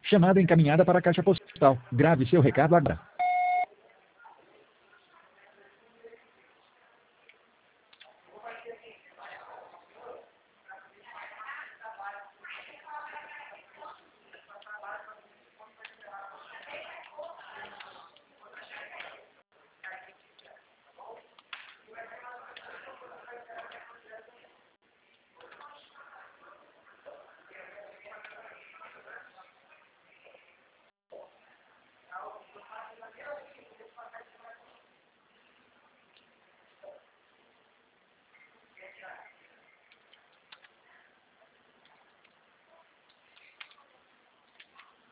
Chamada encaminhada para a caixa postal. Grave seu recado agora.